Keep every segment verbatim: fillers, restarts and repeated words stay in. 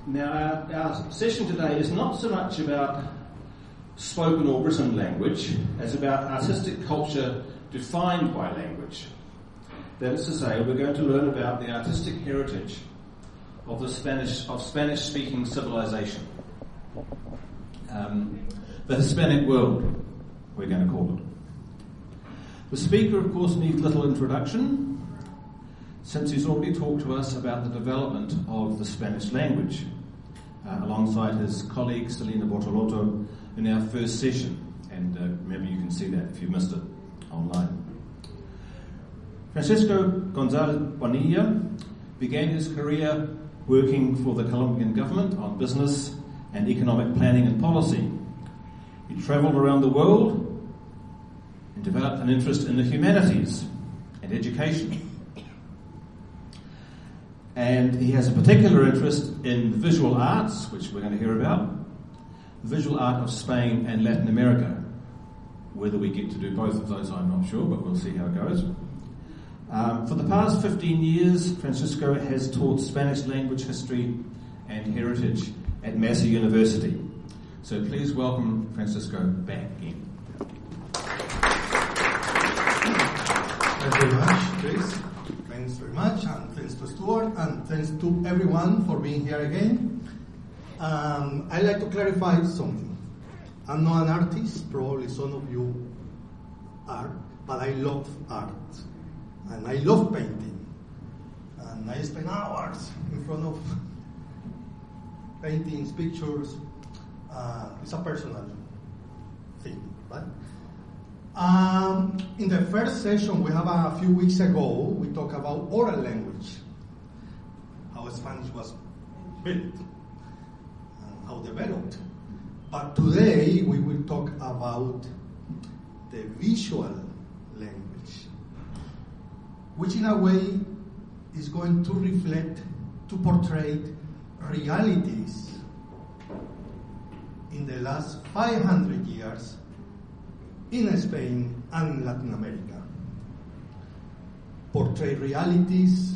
Now, our, our session today is not so much about spoken or written language as about artistic culture defined by language. That is to say, we're going to learn about the artistic heritage of the Spanish of Spanish-speaking civilization, um, the Hispanic world, we're going to call it. The speaker, of course, needs little introduction, since he's already talked to us about the development of the Spanish language, uh, alongside his colleague Selena Bortolotto in our first session, and uh, maybe you can see that if you missed it online. Francisco Gonzalez Bonilla began his career working for the Colombian government on business and economic planning and policy. He travelled around the world and developed an interest in the humanities and education. And he has a particular interest in the visual arts, which we're going to hear about, the visual art of Spain and Latin America. Whether we get to do both of those, I'm not sure, but we'll see how it goes. Um, for the past fifteen years, Francisco has taught Spanish language history and heritage at Massey University. So please welcome Francisco back again. Thank you very much, Chris. Thanks very much, and thanks to Stuart, and thanks to everyone for being here again. Um, I'd like to clarify something. I'm not an artist, probably some of you are, but I love art. And I love painting. And I spend hours in front of paintings, pictures. Uh, it's a personal thing, right? Um, in the first session we have a few weeks ago, we talked about oral language, how Spanish was built, and how developed. But today we will talk about the visual language, which in a way is going to reflect, to portray realities in the last five hundred years in Spain and Latin America. Portray realities,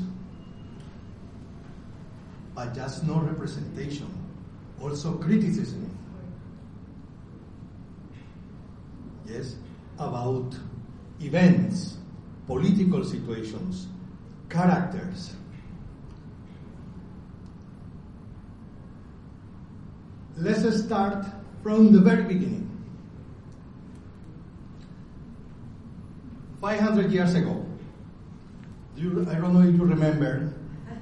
but just no representation, also criticism. Yes, about events, political situations, characters. Let's start from the very beginning. five hundred years ago, you, I don't know if you remember,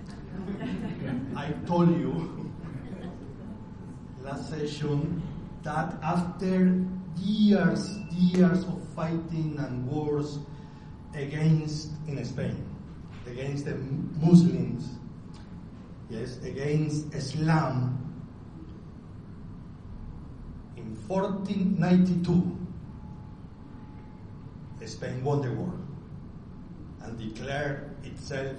I told you last session that after years, years of fighting and wars against, in Spain, against the Muslims, yes, against Islam, in fourteen ninety-two, Spain won the war and declared itself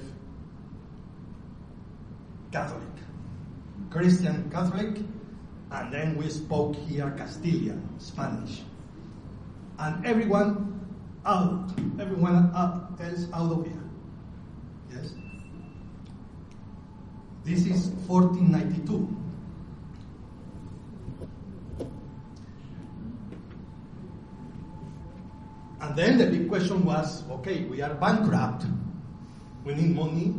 Catholic, Christian Catholic, and then we spoke here Castilian, Spanish, and everyone out, everyone else out of here. Yes, this is fourteen ninety-two. And then the big question was, okay, we are bankrupt. We need money.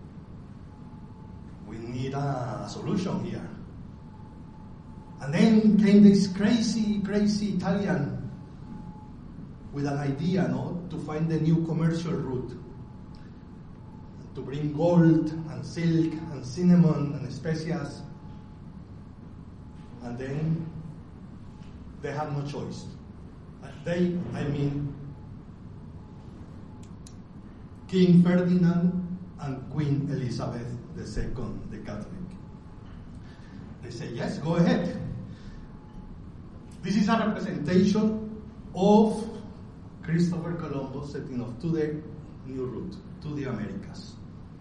We need a solution here. And then came this crazy, crazy Italian with an idea, no, to find a new commercial route, to bring gold and silk and cinnamon and specias. And then they had no choice. They, I mean, King Ferdinand and Queen Elizabeth the Second, the Catholic. They say, yes, go ahead. This is a representation of Christopher Columbus setting off to the new route, to the Americas.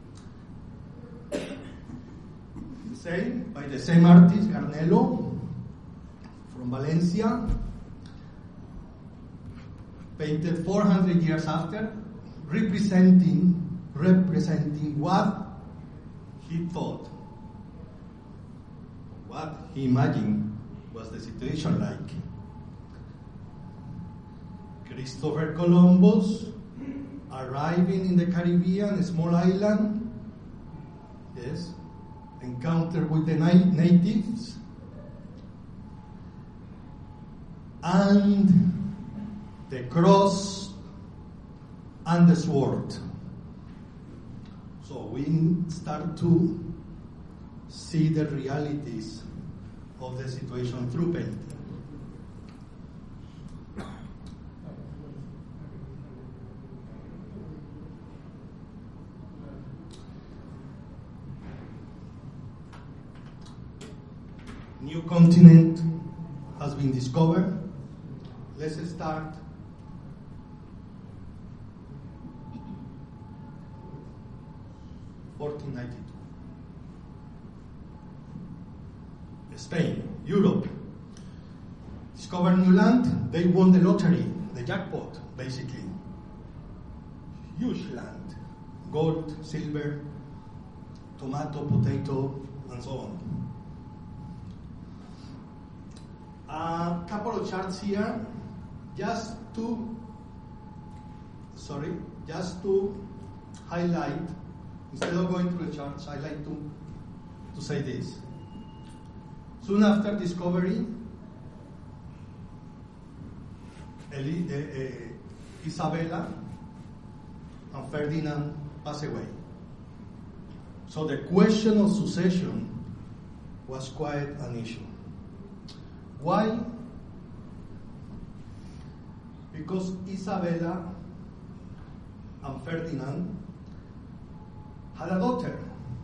Same, by the same artist, Garnello, from Valencia, painted four hundred years after, representing, representing what he thought what he imagined was the situation like. Christopher Columbus arriving in the Caribbean, a small island, yes, encounter with the natives, and the cross and the sword. So we start to see the realities of the situation through painting. New continent has been discovered. Let's start fourteen ninety-two. Spain, Europe, discovered new land. They won the lottery, the jackpot, basically. Huge land, gold, silver, tomato, potato, and so on. A couple of charts here, just to, sorry, just to highlight, instead of going through the charts, I like to, to say this. Soon after discovery, Eli, uh, uh, Isabella and Ferdinand passed away. So the question of succession was quite an issue. Why? Because Isabella and Ferdinand had a daughter,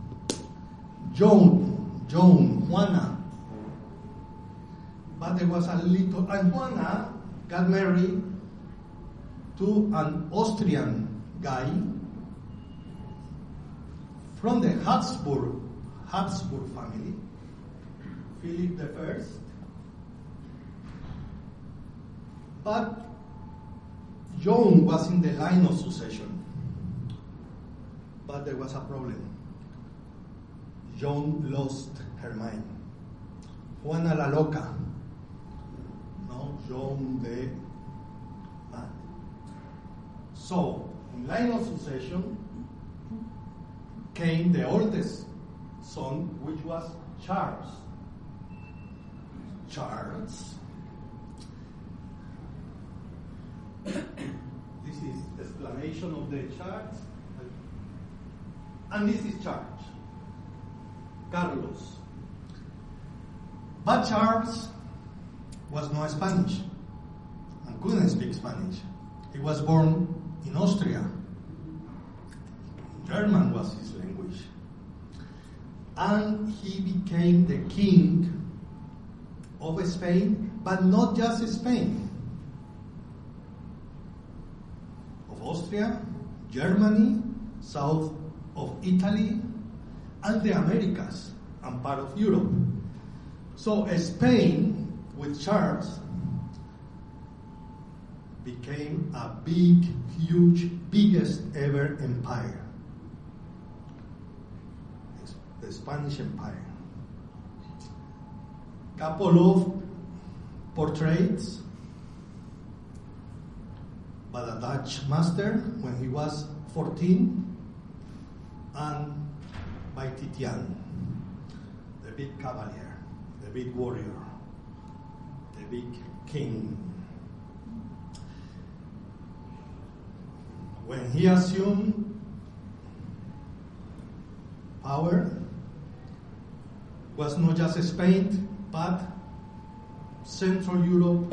Joan, Joan, Juana. But there was a little, and Juana got married to an Austrian guy from the Habsburg, Habsburg family, Philip the First. But Joan was in the line of succession. But there was a problem. Joan lost her mind. Juana la loca. No, Joan the mad. So, in line of succession came the oldest son, which was Charles. Charles. This is explanation of the chart. And this is Charles. Carlos. But Charles was not Spanish and couldn't speak Spanish. He was born in Austria. German was his language. And he became the king of Spain, but not just Spain. Of Austria, Germany, south of Italy, and the Americas, and part of Europe. So Spain, with Charles, became a big, huge, biggest ever empire. The Spanish Empire. Couple of portraits by the Dutch master when he was fourteen, and by Titian, the big cavalier, the big warrior, the big king. When he assumed power, was not just Spain, but Central Europe,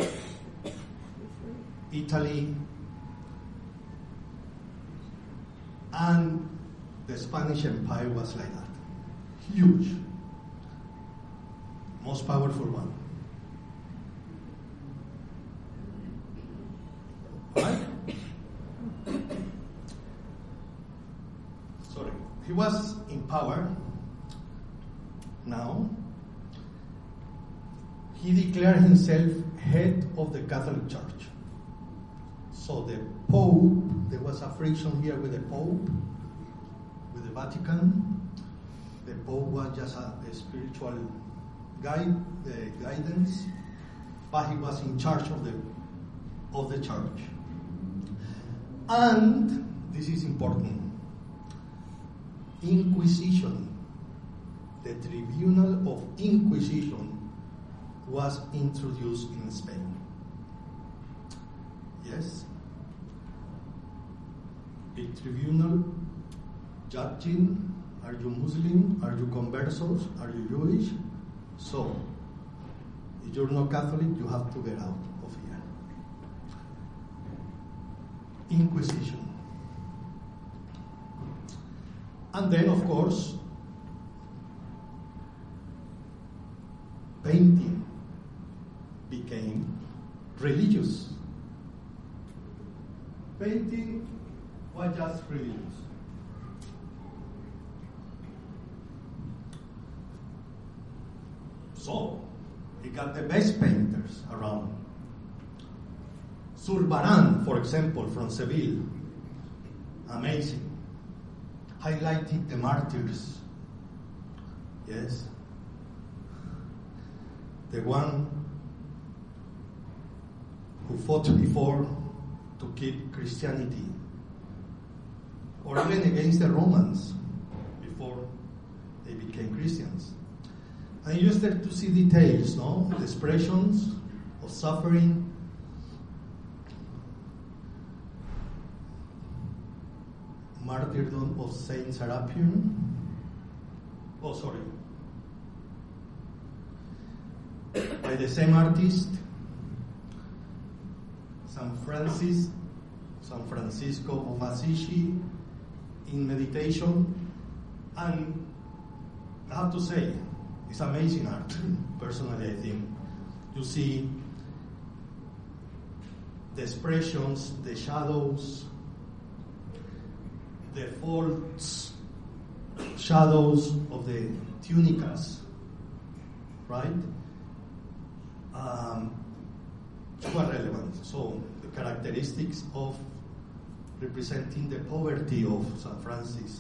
Italy, and the Spanish Empire was like that. Huge. Most powerful one. Right? Sorry. He was in power. Now, he declared himself head of the Catholic Church. So the Pope, there was a friction here with the Pope, with the Vatican. The Pope was just a, a spiritual guide, uh, guidance, but he was in charge of the of the church. And this is important. Inquisition, the Tribunal of Inquisition, was introduced in Spain. Yes? A tribunal judging, are you Muslim, are you conversos, are you Jewish? So, if you're not Catholic, you have to get out of here. Inquisition. And then, of course, painting became religious. Painting was just religious. So, he got the best painters around. Zurbarán, for example, from Seville, amazing. Highlighting the martyrs. Yes. The one who fought before to keep Christianity, or even against the Romans before they became Christians. And you start to see details, no? The expressions of suffering. Martyrdom of Saint Serapion. Oh, sorry. By the same artist, San Francis, San Francisco of Assisi, in meditation. And I have to say, it's amazing art, personally, I think. You see the expressions, the shadows, the false shadows of the tunicas, right? Um, quite relevant. So the characteristics of representing the poverty of San Francis.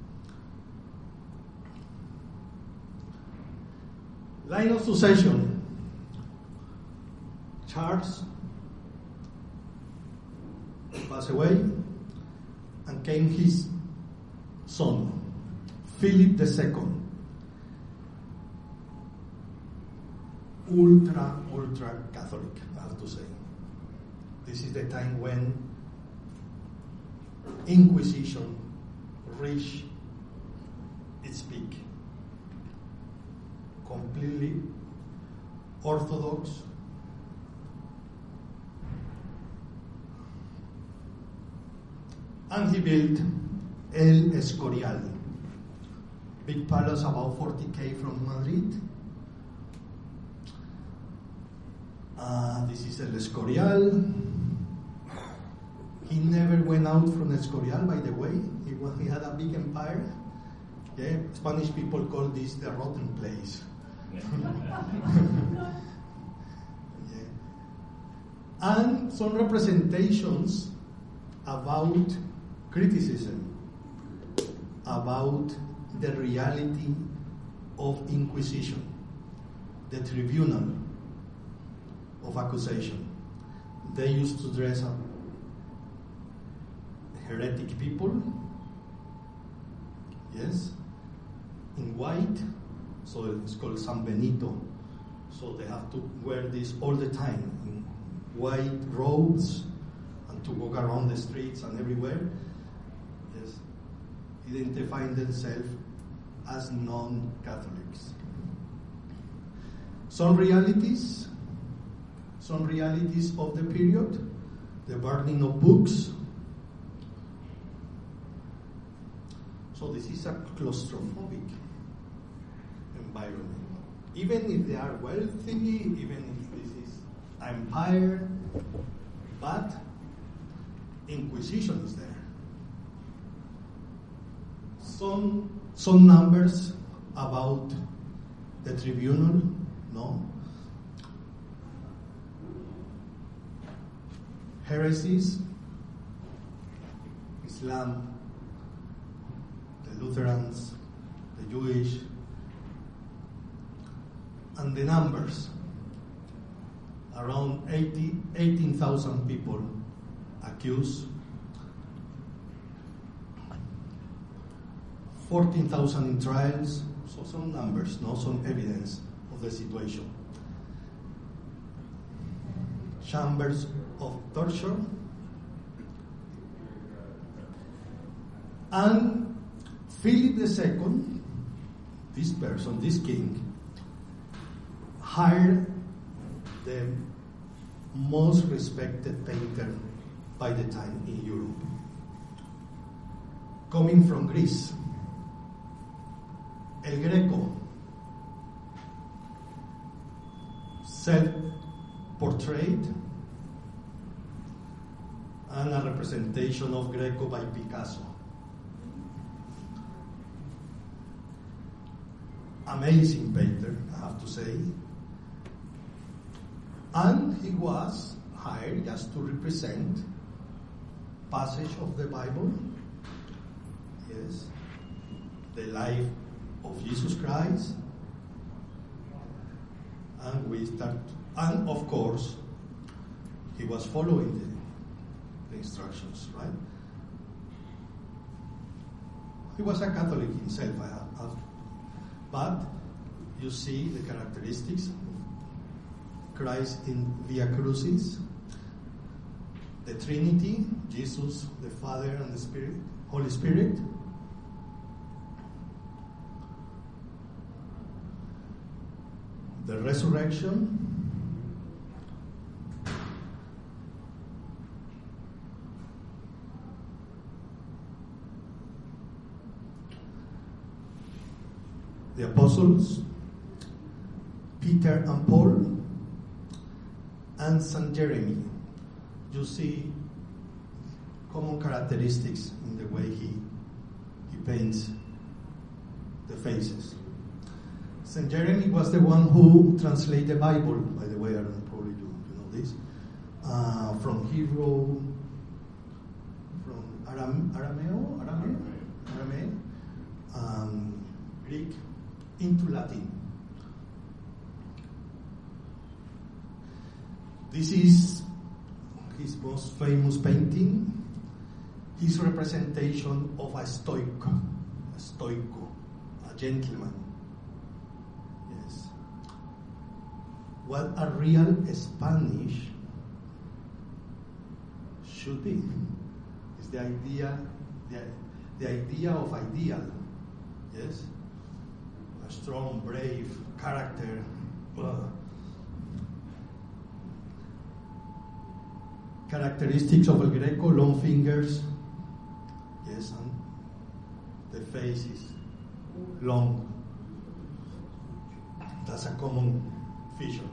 Line of succession. Charles passed away, and came his son, Philip the Second. Ultra, ultra Catholic, I have to say. This is the time when Inquisition reached its peak. Completely orthodox, and he built El Escorial, big palace about forty kilometers from Madrid. Uh, this is El Escorial. He never went out from Escorial, by the way. He, was, he had a big empire. Yeah, Spanish people call this the rotten place. Yeah. And some representations about criticism, about the reality of Inquisition, the tribunal of accusation. They used to dress up heretic people, yes, in white, so it's called San Benito. So they have to wear this all the time, in white robes, and to walk around the streets and everywhere, yes, identifying themselves as non-Catholics. Some realities, some realities of the period, the burning of books. So this is a claustrophobic environment. Even if they are wealthy, even if this is empire, but Inquisition is there. Some some numbers about the tribunal, no? Heresies, Islam, the Lutherans, the Jewish, And the numbers, around eighty, eighteen thousand people accused, fourteen thousand in trials, so some numbers, no, some evidence of the situation. Chambers of torture, and Philip the Second, this person, this king, hired the most respected painter by the time in Europe, coming from Greece, El Greco, self-portrait, and a representation of Greco by Picasso. Amazing painter, I have to say. And he was hired just to represent passage of the Bible, yes, the life of Jesus Christ, and we start, and of course, he was following the, the instructions, right? He was a Catholic himself, I have, but you see the characteristics of Christ in Via Crucis, the Trinity, Jesus, the Father, and the Spirit, Holy Spirit. The resurrection, the apostles, Peter and Paul, and Saint Jeremy. You see common characteristics in the way he, he paints the faces. Saint Jeremy was the one who translated the Bible, by the way, I don't probably do you know this, uh, from Hebrew, from Aram, Arameo, Arameo, Arameo, um, Greek into Latin. This is his most famous painting, his representation of a stoico, a stoico, a gentleman. Yes. What a real Spanish should be is the idea, the, the idea of ideal. Yes, a strong, brave character. Uh, Characteristics of El Greco: long fingers, yes, and the face is long. That's a common feature.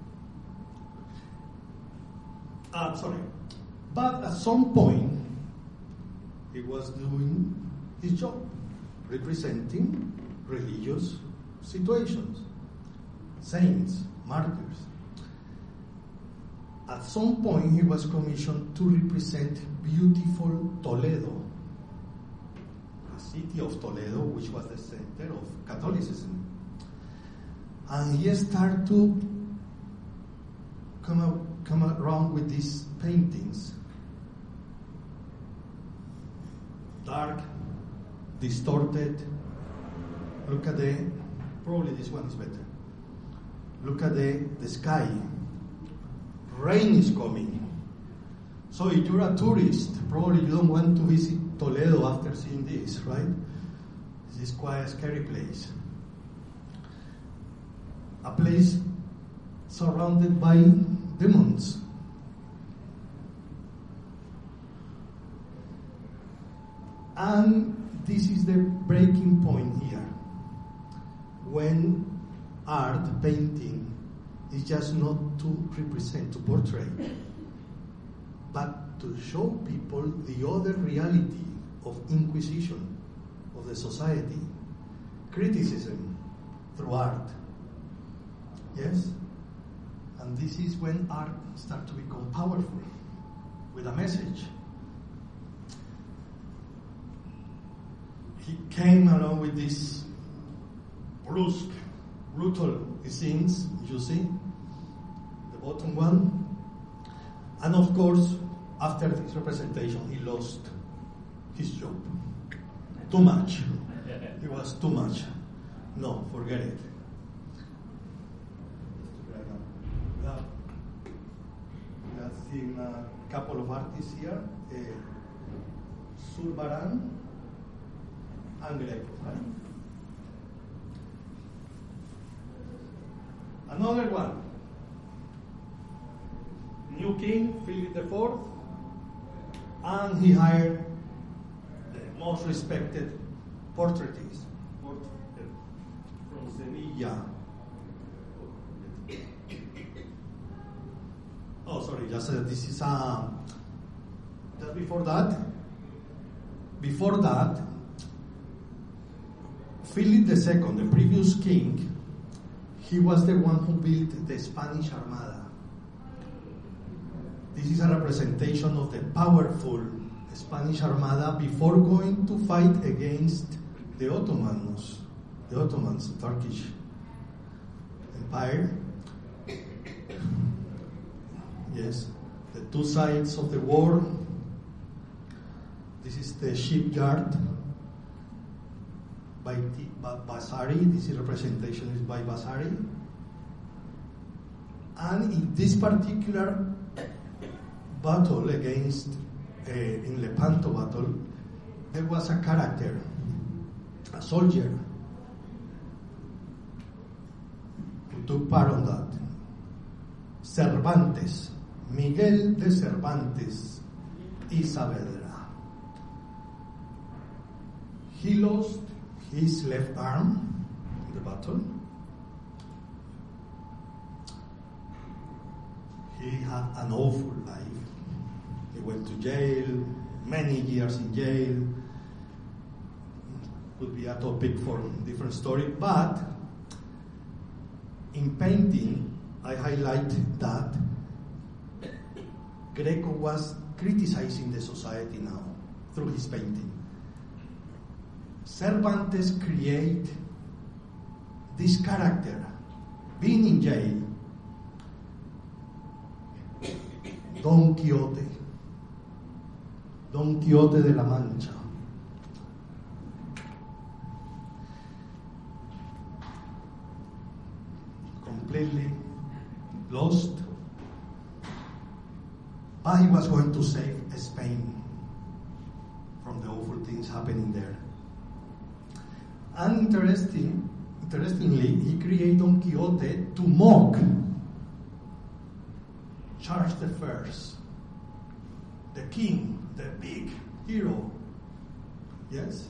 Ah, sorry. But at some point, he was doing his job, representing religious situations, saints, martyrs. At some point, he was commissioned to represent beautiful Toledo, the city of Toledo, which was the center of Catholicism. And he started to come, out, come around with these paintings, dark, distorted. Look at the, probably this one is better. Look at the, the sky. Rain is coming. So if you're a tourist, probably you don't want to visit Toledo after seeing this, right? This is quite a scary place. A place surrounded by demons. And this is the breaking point here. When art, painting, is just not to represent, to portray, but to show people the other reality of inquisition of the society, criticism through art. Yes? And this is when art starts to become powerful, with a message. He came along with this brusque, brutal he sings, you see, the bottom one. And of course, after this representation, he lost his job. Too much. It was too much. No, forget it. We have, we have seen a couple of artists here, uh, Zurbarán and Greco. Right? Another one. New king, Philip the Fourth, and he hired the most respected portraitist portrait from Sevilla. Oh, sorry, just uh, this is uh, just before that. Before that, Philip the Second, the previous king, he was the one who built the Spanish Armada. This is a representation of the powerful Spanish Armada before going to fight against the Ottomans, the Ottomans, the Turkish Empire. Yes, the two sides of the war. This is the shipyard by T- Vasari. This is representation is by Vasari. And in this particular battle against, uh, in Lepanto battle, there was a character, a soldier, who took part on that. Cervantes, Miguel de Cervantes y Saavedra. He lost his left arm in the battle. He had an awful life. He went to jail, many years in jail. Could be a topic for a different story. But in painting, I highlight that Greco was criticizing the society now through his painting. Cervantes create this character, being in jail, Don Quixote, Don Quixote de la Mancha. Completely lost, but he was going to save Spain from the awful things happening there. And interesting, interestingly, he created Don Quixote to mock Charles the First, the king, the big hero. Yes?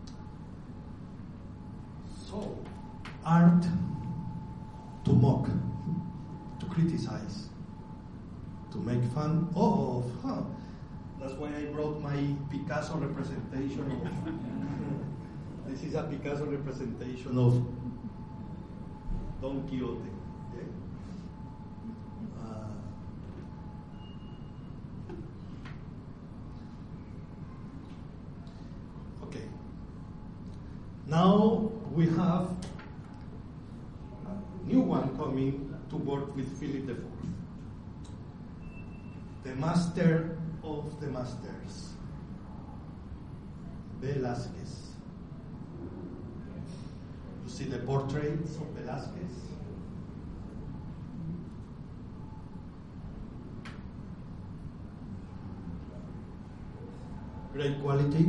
So, art to mock, to criticize, to make fun of, huh? That's why I brought my Picasso representation of, this is a Picasso representation of Don Quixote. Okay? Uh, okay. Now we have a new one coming to work with Philip the Fourth. The master of the masters, Velázquez. You see the portraits of Velázquez? Great quality.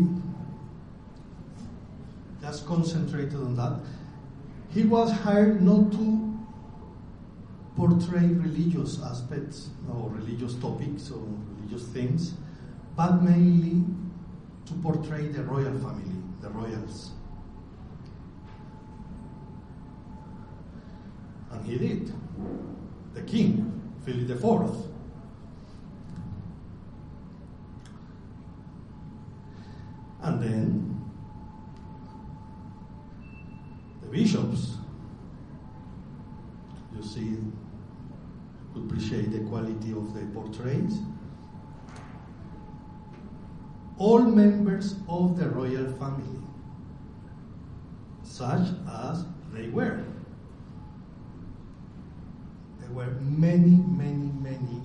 Just concentrated on that. He was hired not to portray religious aspects or religious topics or religious things, but mainly to portray the royal family, the royals. And he did. The king, Philip the Fourth. And then the bishops. You see, could appreciate the quality of the portraits. All members of the royal family, such as they were. there were many, many, many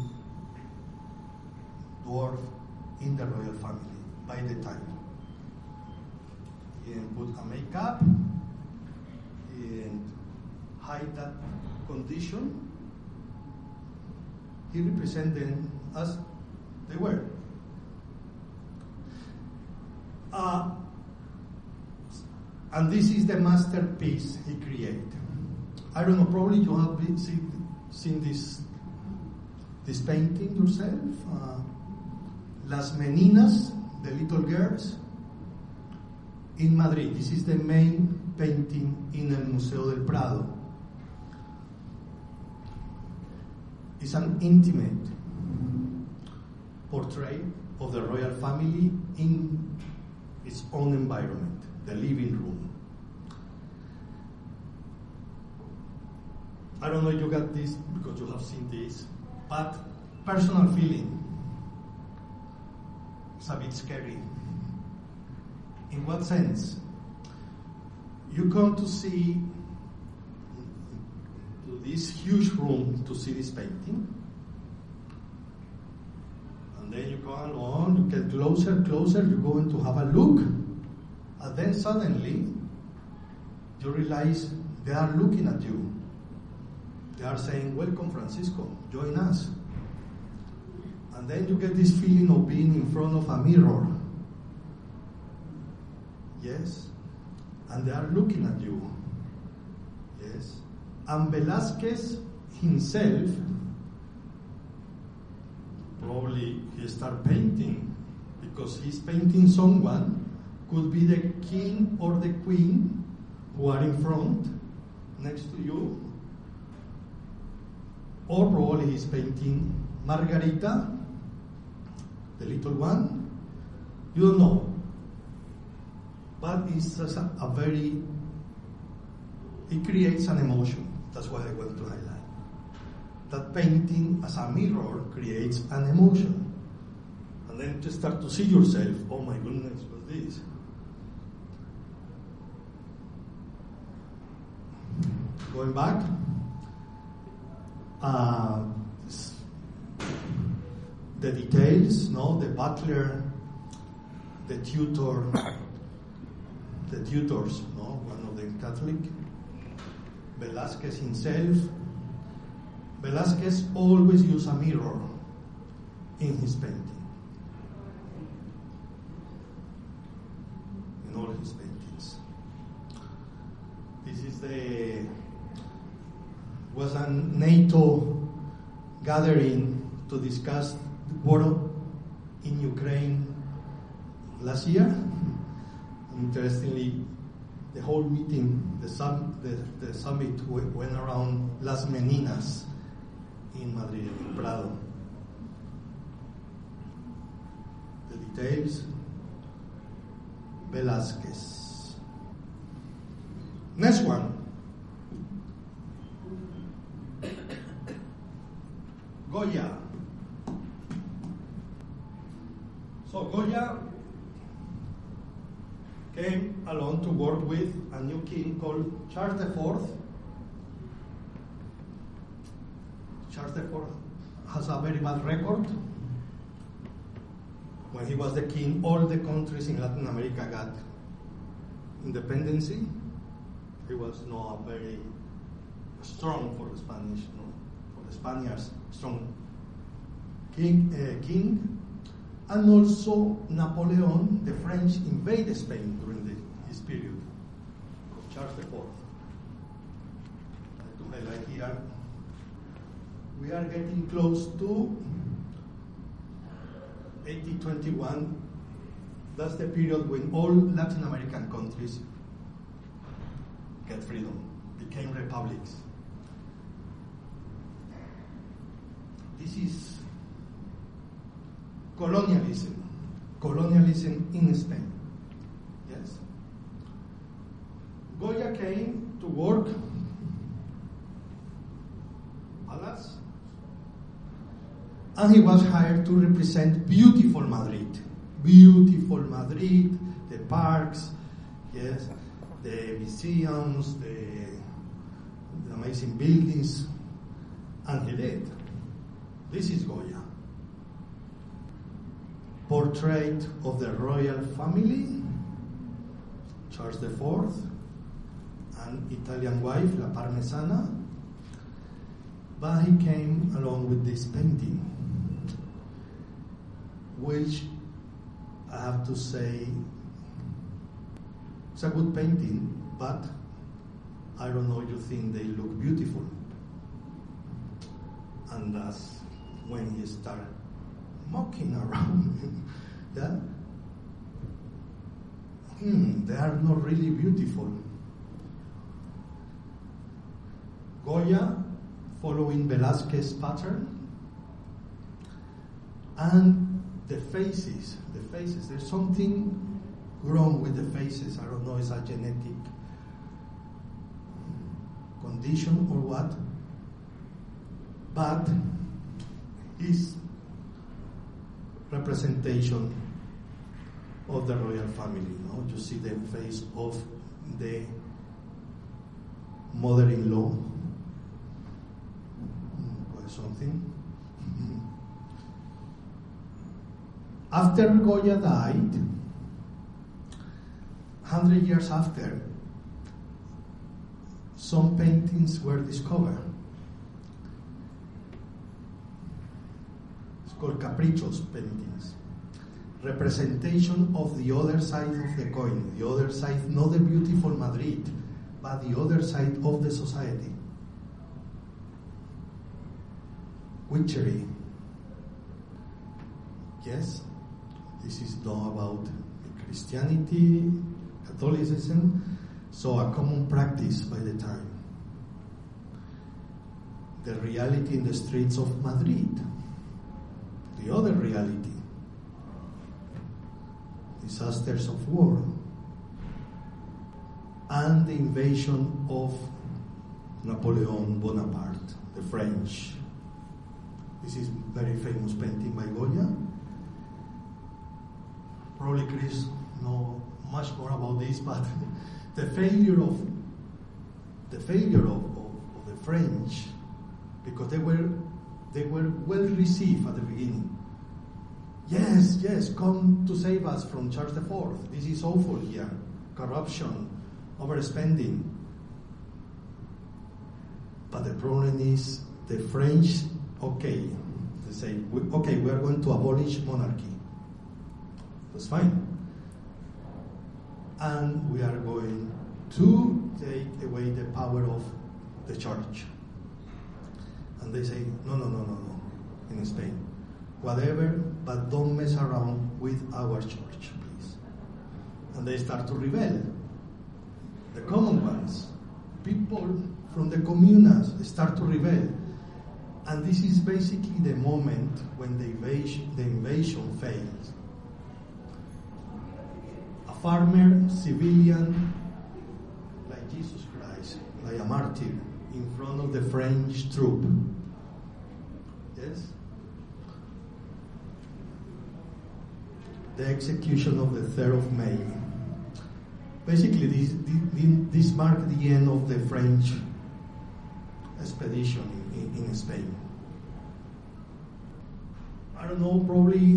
dwarfs in the royal family by the time. He didn't put a makeup, he didn't hide that condition. He represented them as they were. Uh, and this is the masterpiece he created. I don't know, probably you have been, see, seen this, this painting yourself. Uh, Las Meninas, the little girls, in Madrid. This is the main painting in el Museo del Prado. It's an intimate portrait of the royal family in its own environment, the living room. I don't know if you got this because you have seen this, but personal feeling. It's a bit scary. In what sense? You come to see to this huge room to see this painting, and then you go along, you get closer, closer, you're going to have a look, and then suddenly you realize they are looking at you. They are saying, "Welcome, Francisco, join us." And then you get this feeling of being in front of a mirror. Yes? And they are looking at you. Yes? And Velázquez himself, probably he started painting because he's painting someone, could be the king or the queen who are in front, next to you. Or probably he's painting Margarita, the little one. You don't know. But it's just a, a very, it creates an emotion. That's what I want to highlight. That painting as a mirror creates an emotion. And then to start to see yourself, oh my goodness, what's this? Going back, uh, the details, no, the butler, the tutor, the tutors, no, one of them Catholic, Velázquez himself. Velázquez always used a mirror in his painting, in all his paintings. This is the was a NATO gathering to discuss the war in Ukraine last year. Interestingly, the whole meeting, the, sum, the, the summit went around Las Meninas in Madrid, in Prado. The details, Velázquez. Next one. Goya. So Goya came along to work with a new king called Charles the Fourth. Charles the Fourth has a very bad record. When he was the king, all the countries in Latin America got independency. He was not very strong for the Spanish, no, for the Spaniards, strong king. Uh, king. And also Napoleon, the French invaded Spain during the, his period. Charles the Fourth. To highlight here, we are getting close to eighteen twenty-one. That's the period when all Latin American countries get freedom, became republics. This is colonialism, colonialism in Spain. Yes. Goya came to work, alas, and he was hired to represent beautiful Madrid. Beautiful Madrid, the parks, yes, the museums, the, the amazing buildings. And he did. This is Goya. Portrait of the royal family, Charles the Fourth, and Italian wife, La Parmesana. But he came along with this painting, which I have to say, it's a good painting, but I don't know if you think they look beautiful. And that's when he started mocking around. Yeah? Hmm, they are not really beautiful. Goya, following Velázquez pattern, and the faces, the faces, there's something wrong with the faces. I don't know, it's a genetic condition or what, but his representation of the royal family, you know, you see the face of the mother-in-law or something. After Goya died, hundred years after, some paintings were discovered. It's called caprichos paintings. Representation of the other side of the coin, the other side, not the beautiful Madrid, but the other side of the society. Witchery. Yes, this is done about Christianity, Catholicism, so a common practice by the time. The reality in the streets of Madrid, the other reality, disasters of war, and the invasion of Napoleon Bonaparte, the French. This is very famous painting by Goya. Probably Chris know much more about this, but the failure of the failure of, of, of the French, because they were they were well received at the beginning. Yes, yes, come to save us from Charles the Fourth. This is awful here. Corruption, overspending. But the problem is the French, okay, they say, okay, we are going to abolish monarchy. That's fine. And we are going to take away the power of the church. And they say, no, no, no, no, no, in Spain. Whatever, but don't mess around with our church, please. And they start to rebel. The common ones, people from the comunas start to rebel. And this is basically the moment when the invasion, the invasion fails. A farmer, civilian, like Jesus Christ, like a martyr, in front of the French troop. Yes? The execution of the third of May. Basically, this, this marked the end of the French expedition in, in Spain. I don't know, probably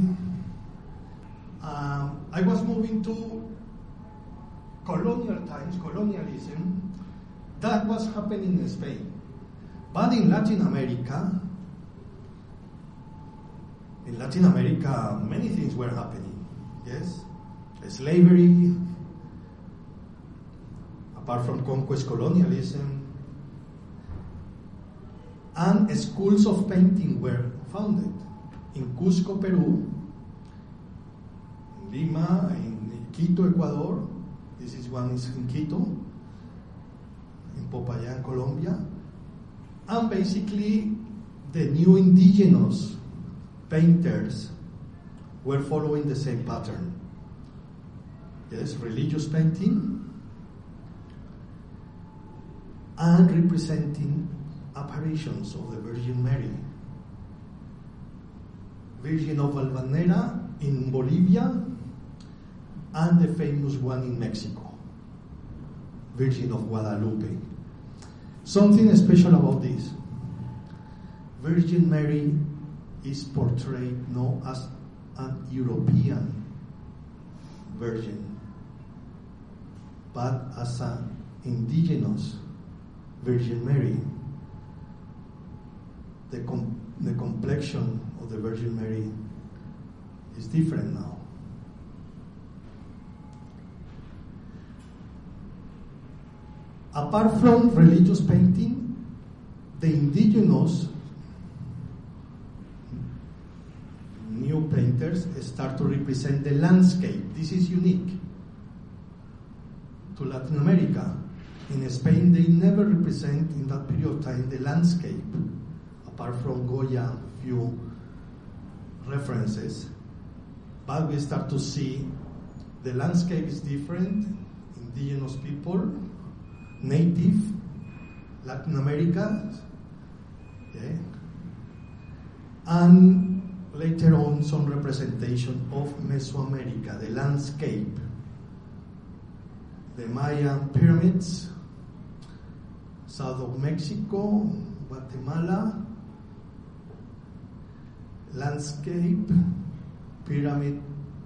um, I was moving to colonial times, colonialism. That was happening in Spain. But in Latin America, in Latin America, many things were happening. Yes, slavery, apart from conquest colonialism, and schools of painting were founded in Cusco, Peru, in Lima, in Quito, Ecuador. This is one is in Quito, in Popayán, Colombia, and basically the new indigenous painters were following the same pattern. Yes, religious painting and representing apparitions of the Virgin Mary. Virgin of Valvanera in Bolivia and the famous one in Mexico, Virgin of Guadalupe. Something special about this. Virgin Mary is portrayed not as an European virgin, but as an indigenous Virgin Mary. The, com- the complexion of the Virgin Mary is different now. Apart from religious painting, the indigenous new painters start to represent the landscape. This is unique to Latin America. In Spain, they never represent in that period of time the landscape, apart from Goya, few references. But we start to see the landscape is different, indigenous people, native, Latin America, okay? And later on some representation of Mesoamerica, the landscape, the Maya pyramids, south of Mexico, Guatemala, landscape, pyramid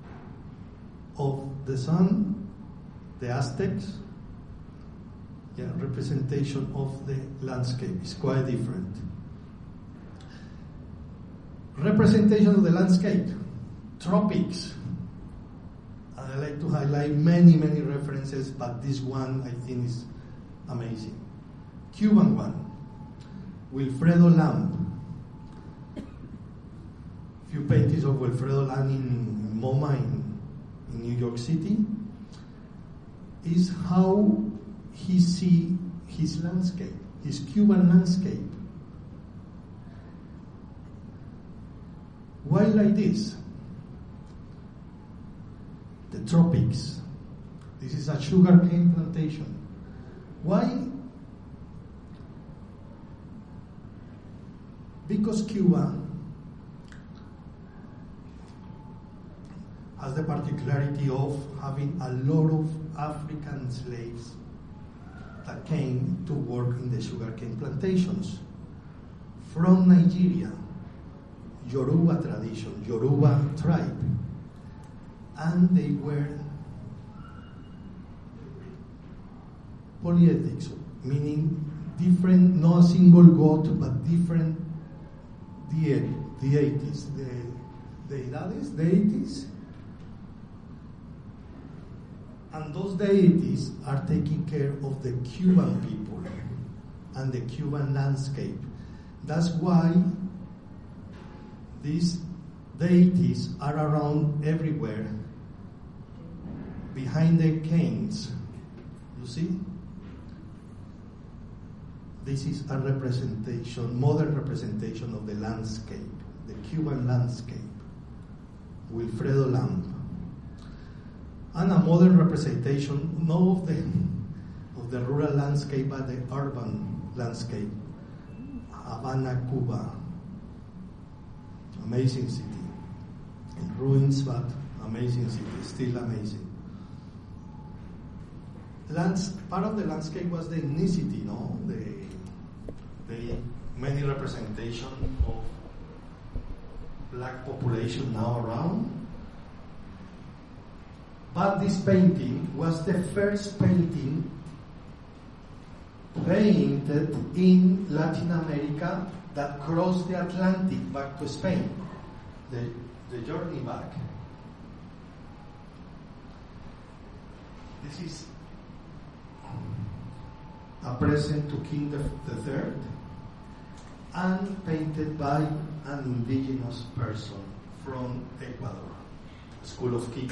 of the sun, the Aztecs, yeah, representation of the landscape is quite different. Representation of the landscape, tropics. I like to highlight many, many references, but this one I think is amazing. Cuban one, Wilfredo Lamb. Few paintings of Wilfredo Lamb in MoMA in, in New York City is how he see his landscape, his Cuban landscape. Why like this? The tropics. This is a sugarcane plantation. Why? Because Cuba has the particularity of having a lot of African slaves that came to work in the sugarcane plantations from Nigeria, Yoruba tradition, Yoruba tribe, and they were polyethnics, meaning different, not a single god, but different de- deities, the deidades, deities, and those deities are taking care of the Cuban people and the Cuban landscape. That's why these deities are around everywhere, behind the canes. You see? This is a representation, modern representation of the landscape, the Cuban landscape. Wilfredo Lamb. And a modern representation, not of the, of the rural landscape, but the urban landscape. Havana, Cuba. Amazing city. In ruins, but amazing city, still amazing. Lands, part of the landscape was the ethnicity, no? The, the many representation of black population now around. But this painting was the first painting painted in Latin America that crossed the Atlantic back to Spain, the, the journey back. This is a present to King the Third and painted by an indigenous person from Ecuador, School of Quito.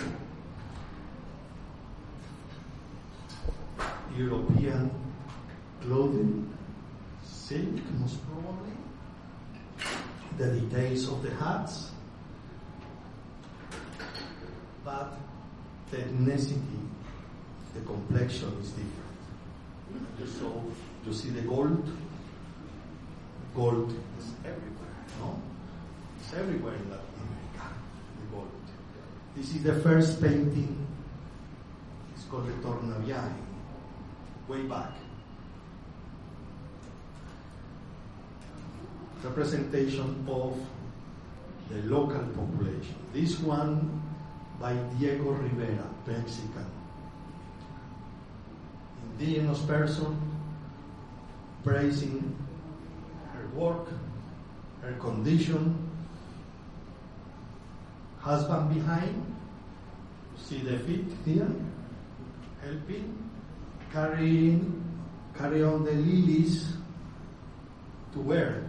European clothing, silk most probably, the details of the hats, but the ethnicity, the complexion is different. So you see the gold, gold is everywhere, no? It's everywhere in Latin America, the gold. This is the first painting, it's called the Tornaviaje. Way back. representation of the local population. This one by Diego Rivera, Mexican. Indigenous person praising her work, her condition. Husband behind, see the feet here, helping, carrying, carry on the lilies to where?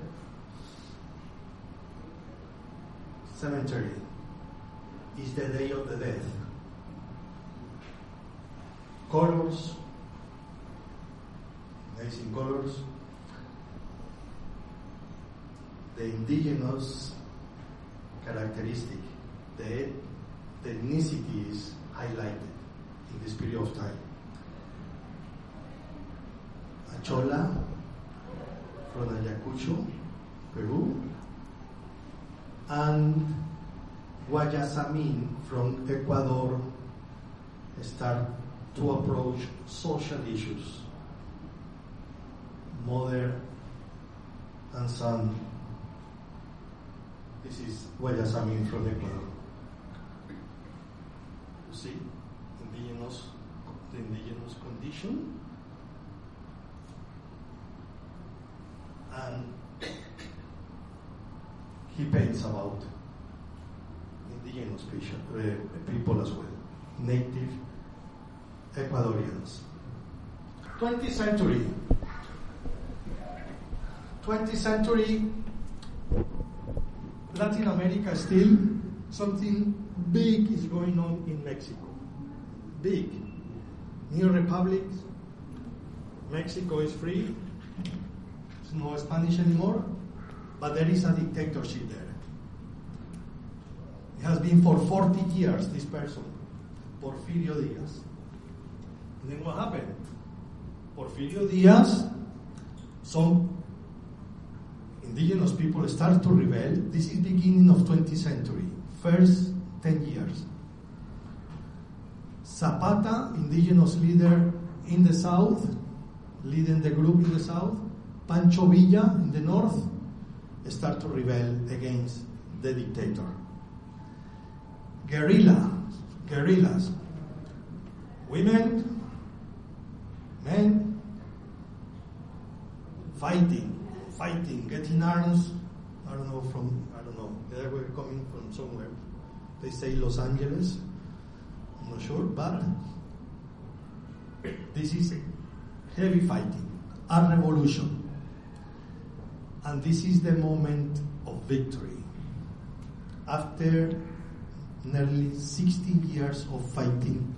Cemetery. Is the day of the death. Colors, amazing colors. The indigenous characteristic, the ethnicity is highlighted in this period of time. Achola from Ayacucho, Peru, and Guayasamín from Ecuador start to approach social issues, mother and son. This is Guayasamín from Ecuador. You see, indigenous, the indigenous condition, and he paints about indigenous people as well, native Ecuadorians. twentieth century. twentieth century, Latin America still, something big is going on in Mexico. Big. New republics. Mexico is free. It's no Spanish anymore, but there is a dictatorship there. It has been for forty years, this person, Porfirio Diaz. And then what happened? Porfirio Diaz, some indigenous people start to rebel. This is beginning of twentieth century, first ten years. Zapata, indigenous leader in the south, leading the group in the south. Pancho Villa in the north, start to rebel against the dictator. Guerrilla, guerrillas, women, men, fighting, fighting, getting arms. I don't know from, I don't know, they were coming from somewhere. They say Los Angeles, I'm not sure, but this is heavy fighting, a revolution. And this is the moment of victory. After nearly sixteen years of fighting,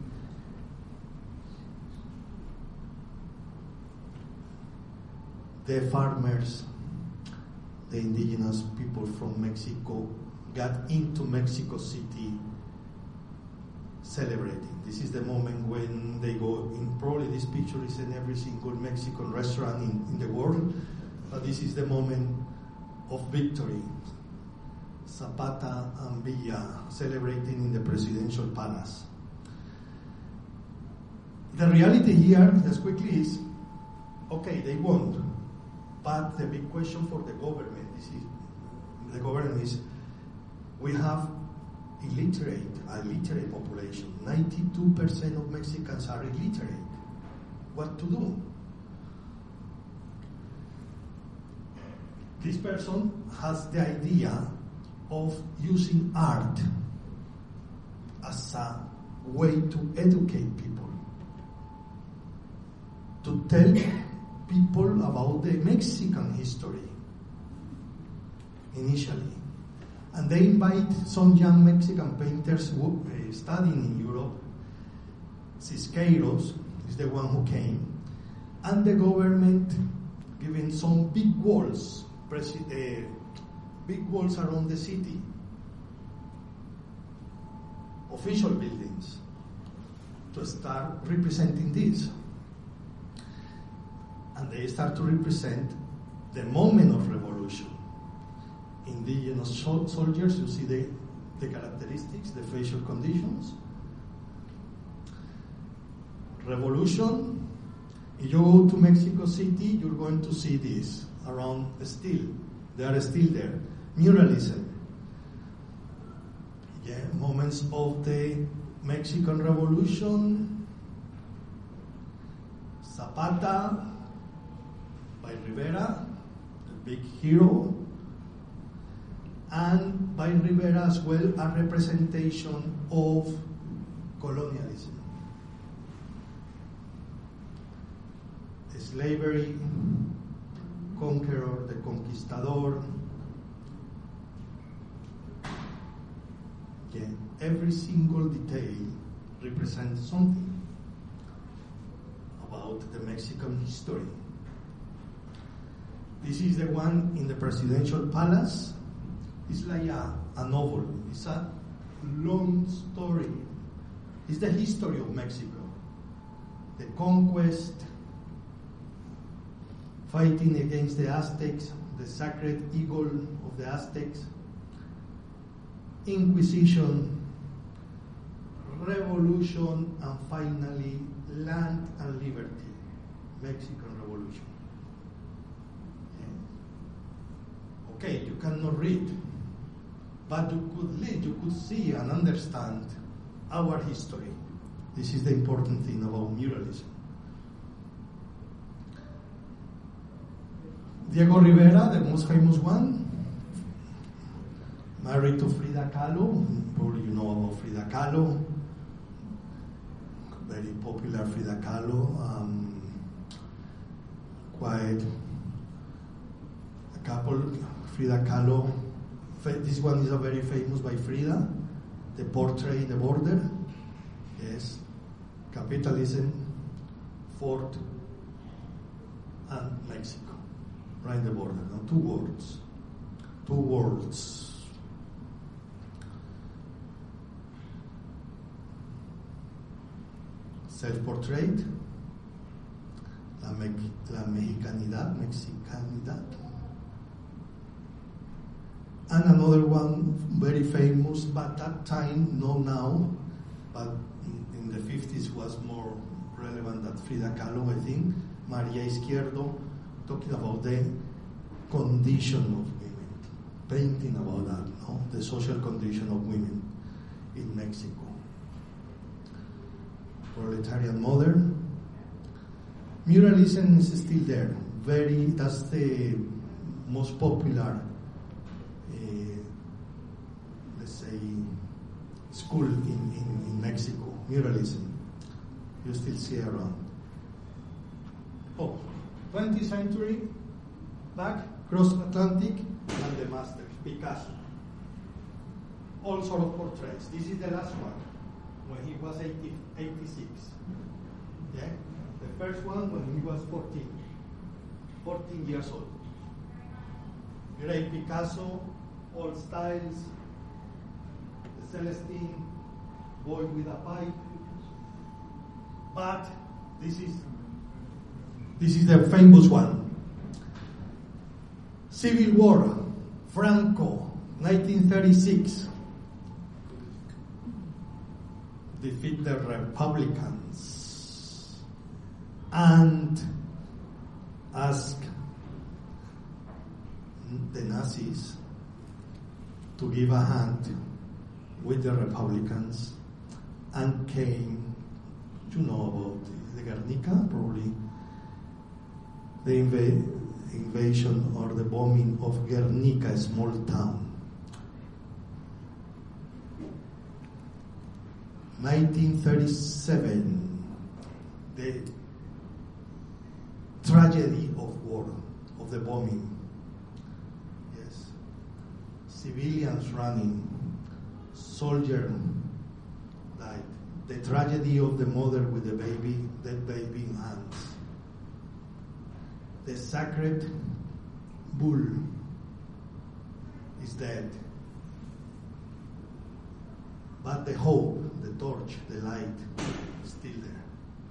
the farmers, the indigenous people from Mexico, got into Mexico City celebrating. This is the moment when they go in, probably this picture is in every single Mexican restaurant in, in the world, but this is the moment of victory. Zapata and Villa celebrating in the presidential palace. The reality here, just quickly, is okay, they won, but the big question for the government is, the government is, we have illiterate, illiterate population. ninety-two percent of Mexicans are illiterate. What to do? This person has the idea of using art as a way to educate people, to tell people about the Mexican history initially. And they invite some young Mexican painters who uh, studying in Europe. Cisqueiros is the one who came. And the government giving some big walls, presi- uh, big walls around the city, official buildings, to start representing this. And they start to represent the moment of revolution. Indigenous sol- soldiers, you see the, the characteristics, the facial conditions. Revolution. If you go to Mexico City, you're going to see this around still They are still there. Muralism. Yeah, moments of the Mexican Revolution. Zapata by Rivera, the big hero. And by Rivera as well, a representation of colonialism. Slavery, conqueror, the conquistador. Yeah, every single detail represents something about the Mexican history. This is the one in the presidential palace. It's like a, a novel. It's a long story. It's the history of Mexico. The conquest, fighting against the Aztecs, the sacred eagle of the Aztecs, Inquisition, revolution, and finally land and liberty, Mexican Revolution. Okay, you cannot read, but you could read, you could see and understand our history. This is the important thing about muralism. Diego Rivera, the most famous one, married to Frida Kahlo. Probably you know about Frida Kahlo. Very popular Frida Kahlo. Um, quite a couple. Frida Kahlo. This one is a very famous by Frida. The Portrait in the Border. Yes. Capitalism, Ford, and Mexico. Right in the border. Now, two words. Two words. Self-portrait. La, me- la mexicanidad, mexicanidad. And another one, very famous, but that time, no now, but in, in the fifties was more relevant than Frida Kahlo, I think. Maria Izquierdo, talking about the condition of women, painting about that, no? The social condition of women in Mexico. Proletarian mother. Muralism is still there. Very, that's the most popular, uh, let's say, school in, in, in Mexico. Muralism. You still see it around. Oh. twentieth century, back, cross Atlantic, and the masters, Picasso. All sort of portraits. This is the last one, when he was eighty, eighty-six. Yeah? The first one when he was fourteen. fourteen years old. Great Picasso, all styles, the Celestine, boy with a pipe. But this is This is the famous one. Civil War, Franco, nineteen thirty-six. Defeat the Republicans and ask the Nazis to give a hand with the Republicans, and came, you know about the Guernica, probably. The inv- invasion or the bombing of Guernica, a small town. nineteen thirty-seven, the tragedy of war, of the bombing. Yes. Civilians running, soldier died. The tragedy of the mother with the baby, that baby in hands. The sacred bull is dead. But the hope, the torch, the light is still there.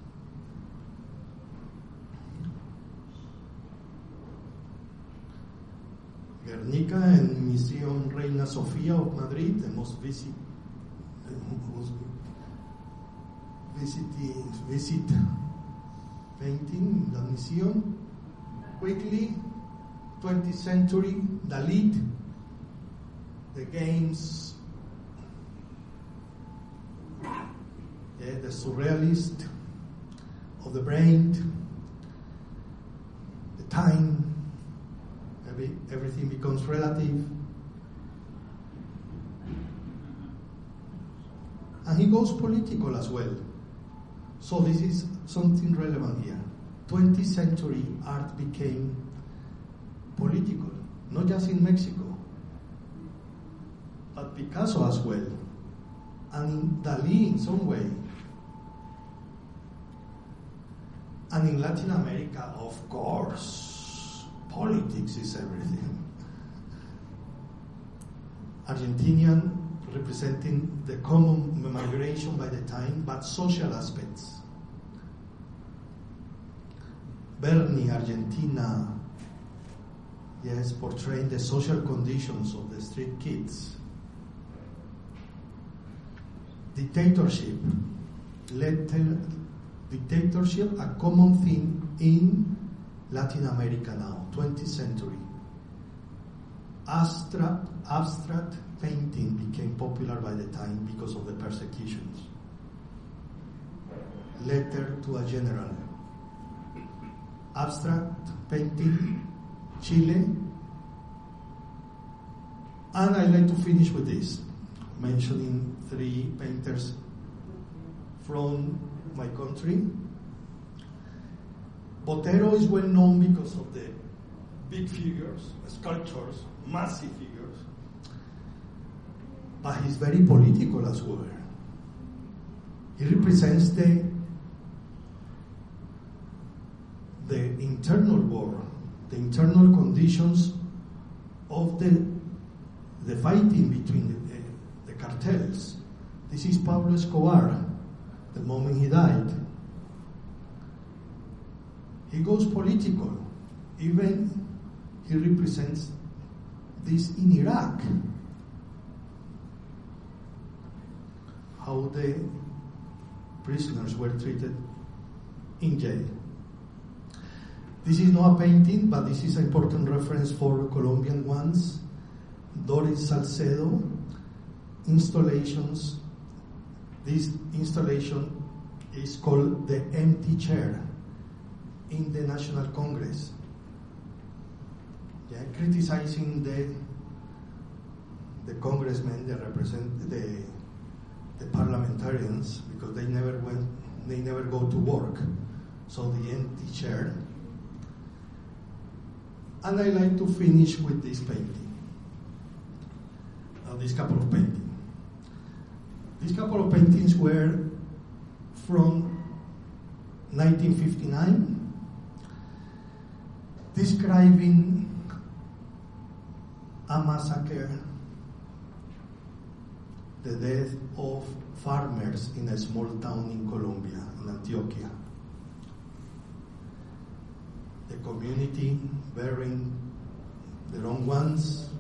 Guernica and Museum Reina Sofia of Madrid, the most visit, the most visiting, visit painting in the museum. Quickly, twentieth century, Dalí, the games, yeah, the surrealist of the brain, the time, every, everything becomes relative. And he goes political as well. So this is something relevant here. twentieth century art became political, not just in Mexico, but Picasso as well. And Dalí in some way. And in Latin America, of course, politics is everything. Argentinian representing the common migration by the time, but social aspects. Berni, Argentina, yes, portraying the social conditions of the street kids. Dictatorship, letter, dictatorship, a common theme in Latin America now, twentieth century. Abstract, abstract painting became popular by the time because of the persecutions. Letter to a general. Abstract painting, Chile. And I like to finish with this, mentioning three painters from my country. Botero is well known because of the big figures, sculptures, massive figures. But he's very political as well. He represents the the internal war, the internal conditions of the the fighting between the, the, the cartels. This is Pablo Escobar, the moment he died. He goes political. Even he represents this in Iraq. How the prisoners were treated in jail. This is not a painting, but this is an important reference for Colombian ones. Doris Salcedo, installations. This installation is called The Empty Chair in the National Congress. Yeah, criticizing the the congressmen that represent the the parliamentarians because they never went, they never go to work. So the empty chair. And I like to finish with this painting. Uh, this couple of paintings. These couple of paintings were from nineteen fifty-nine, describing a massacre, the death of farmers in a small town in Colombia, in Antioquia. The community burying their own ones,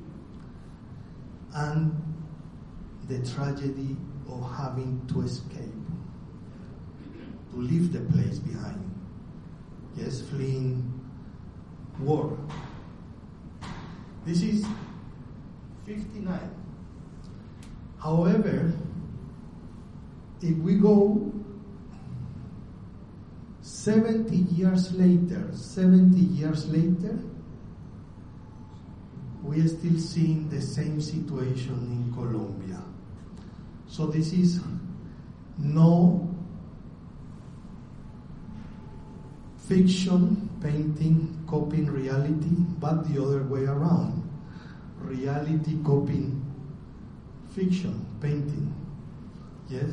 and the tragedy of having to escape, to leave the place behind. Yes, fleeing war. This is fifty-nine. However, if we go seventy years later, seventy years later, we are still seeing the same situation in Colombia. So this is no fiction painting copying reality, but the other way around. Reality copying fiction painting. Yes?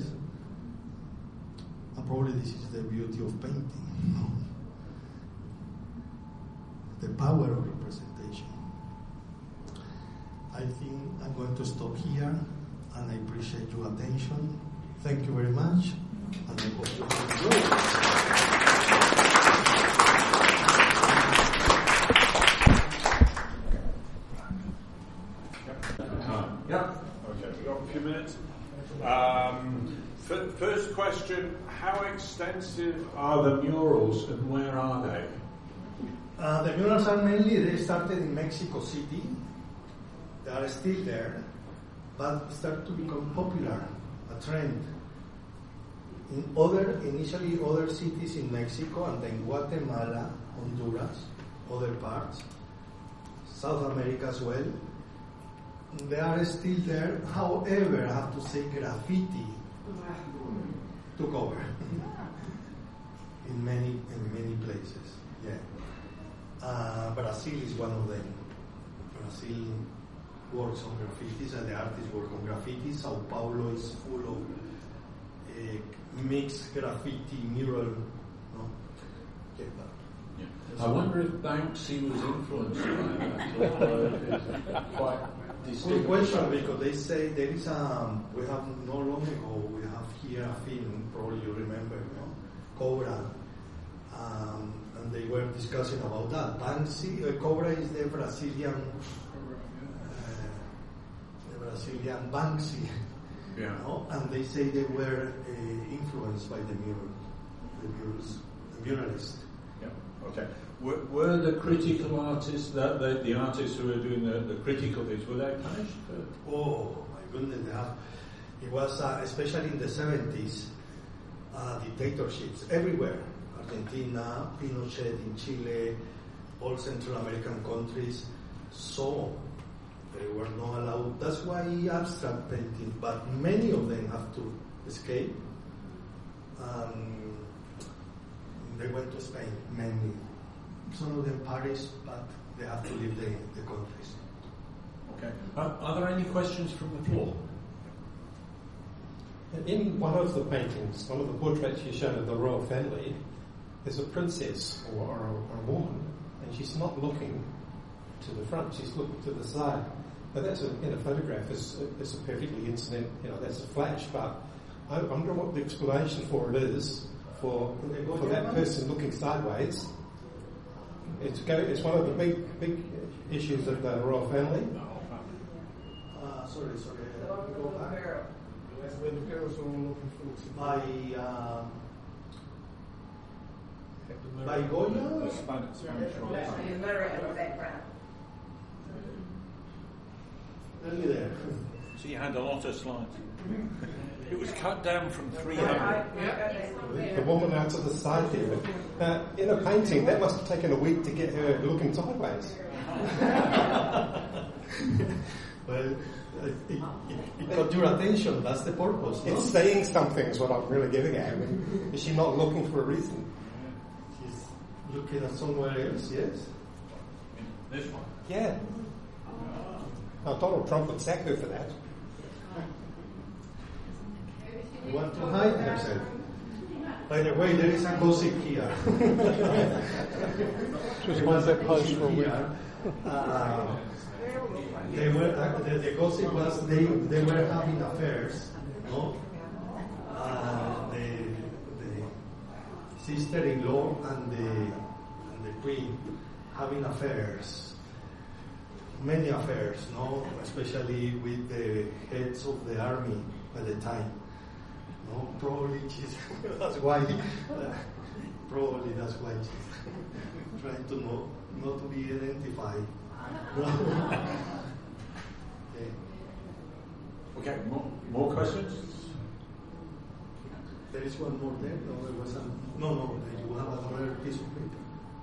And probably this is the beauty of painting. You know? The power of representation. I think I'm going to stop here, and I appreciate your attention. Thank you very much, and I hope you enjoy it. Yeah. Okay, we've got a few minutes. Um, f- first question, how extensive are the murals and where are they? Uh, the murals are mainly, they started in Mexico City. They are still there, but start to become popular, a trend. In other, initially other cities in Mexico, and then Guatemala, Honduras, other parts, South America as well. They are still there. However, I have to say graffiti took over in many in many places. Yeah, uh, Brazil is one of them. Brazil works on graffitis, and the artists work on graffiti. Sao Paulo is full of uh, mixed graffiti mural. No? Yeah, I wonder if Banksy was influenced by that. Quite Good question, because they say there is a, we have not long ago, we have here a film, probably you remember, no? Cobra, um, and they were discussing about that. Banksy, uh, Cobra is the Brazilian, uh, the Brazilian Banksy, yeah. No? And they say they were uh, influenced by the mural, the murals, the muralists. Yeah. Okay. Were, were the critical artists, the, the, the artists who were doing the, the critical bits, were they punished? Oh, my goodness, they have. It was, uh, especially in the seventies, uh, dictatorships everywhere. Argentina, Pinochet in Chile, all Central American countries. So, they were not allowed. That's why abstract painting, but many of them have to escape. Um, they went to Spain, mainly. Some of them Paris, but they have to leave the, the countries. Okay. Uh, are there any questions from the floor? In one of the paintings, one of the portraits you showed of the royal family, there's a princess or, or, a, or a woman, and she's not looking to the front; she's looking to the side. Now that's a, in a photograph. It's, it's a perfectly instant, you know, that's a flash. But I wonder what the explanation for it is for for that person looking sideways. It's go, it's one of the big big issues of the royal family. Uh, sorry, sorry. Go back. When the girls are all looking forward to by uh, by Goya. The mirror in the background. Nearly there. So you had a lot of slides. It was cut down from three hundred. The woman out to the side there. Now, in a painting, that must have taken a week to get her looking sideways. Well, it, it, it got your attention. That's the purpose. No? It's saying something is what I'm really getting at. Is she not looking for a reason? She's looking at somewhere else, yes? This one? Yeah. Now, Donald Trump would sack her for that. You want to hide herself. By the way, there is a gossip here. Just one bit close for a week. Uh, they were, uh, the, the gossip was they, they were having affairs, no? Uh, the, the sister-in-law and the, and the queen having affairs. Many affairs, no? Especially with the heads of the army at the time. No, probably she's, that's why, uh, probably that's why she's trying to not, not to be identified. Okay. Okay, more, more questions? There is one more there. No, there was a, no, no, you have another piece of paper.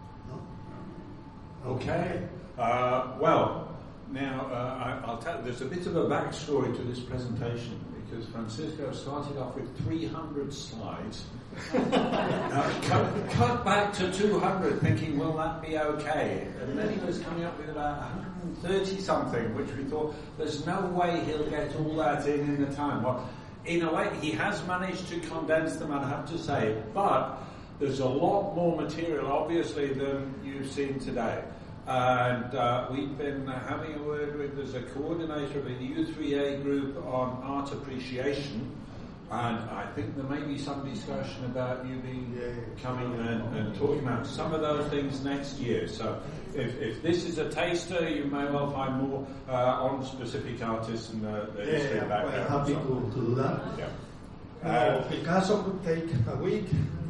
No? Okay. Uh, well, now uh, I, I'll tell you, there's a bit of a backstory to this presentation because Francisco started off with three hundred slides, uh, cut, cut back to two hundred, thinking, will that be okay? And then he was coming up with about one hundred thirty something, which we thought, there's no way he'll get all that in in the time. Well, in a way, he has managed to condense them, I have to say, but there's a lot more material, obviously, than you've seen today. And uh, we've been uh, having a word with, there's a coordinator of a U three A group on art appreciation, and I think there may be some discussion about you being uh, coming and, and talking about some of those things next year. So if, if this is a taster, you may well find more uh, on specific artists and uh, the yeah, history yeah, background. I'm happy to, to do that. Yeah. Uh, Picasso could take a week.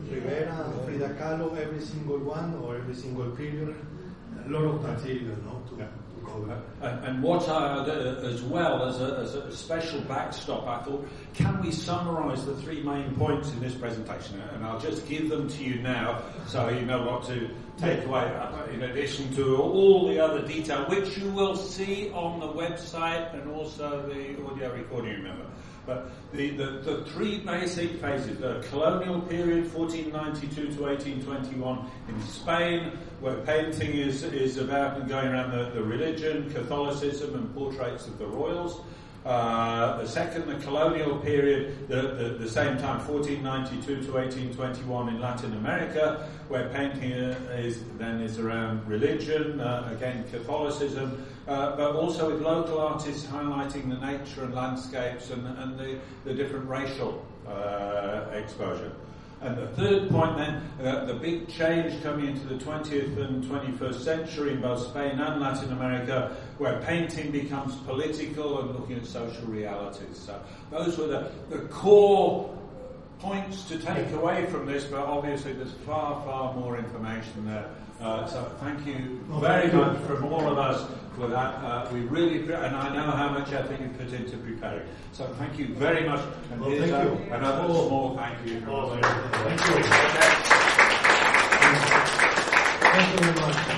Rivera, Frida Kahlo, every single one or every single period. A lot of material, no, to, Yeah. to cover. And, and what I, uh, as well as a, as a special backstop, I thought, can we summarise the three main points in this presentation? And I'll just give them to you now, so you know what to take away. Uh, in addition to all the other detail, which you will see on the website and also the audio recording, remember. But the, the, the three basic phases, the colonial period, fourteen ninety-two to eighteen twenty-one in Spain, where painting is, is about going around the, the religion, Catholicism and portraits of the royals. Uh, the second, the colonial period, the, the, the same time, fourteen ninety-two to eighteen twenty-one in Latin America, where painting is then is around religion, uh, again Catholicism, uh, but also with local artists highlighting the nature and landscapes and, and the, the different racial uh, exposure. And the third point then, uh, the big change coming into the twentieth and twenty-first century in both Spain and Latin America, where painting becomes political and looking at social realities. So those were the, the core points to take away from this, but obviously there's far, far more information there. Uh, so thank you very much from all of us for that. Uh, we really, and I know how much effort you put into preparing. So thank you very much. And well, here's thank a, you. another oh. small thank you. Oh, thank you. Thank you very much.